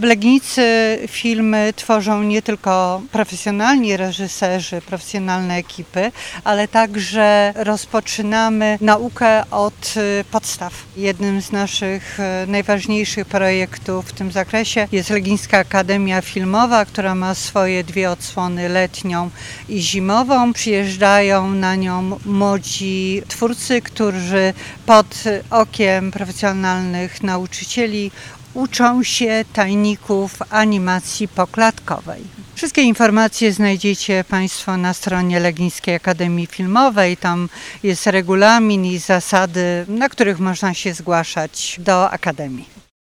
Legnicy filmy tworzą nie tylko profesjonalni reżyserzy, profesjonalne ekipy, ale także rozpoczynamy naukę od podstaw. Jednym z naszych najważniejszych projektów w tym zakresie jest Legnicka Akademia Filmowa, która ma swoje dwie odsłony, letnią i zimową. Przyjeżdżają na nią młodzi twórcy, którzy pod okiem profesjonalnych nauczycieli uczą się tajników animacji poklatkowej. Wszystkie informacje znajdziecie Państwo na stronie Legnickiej Akademii Filmowej. Tam jest regulamin i zasady, na których można się zgłaszać do Akademii.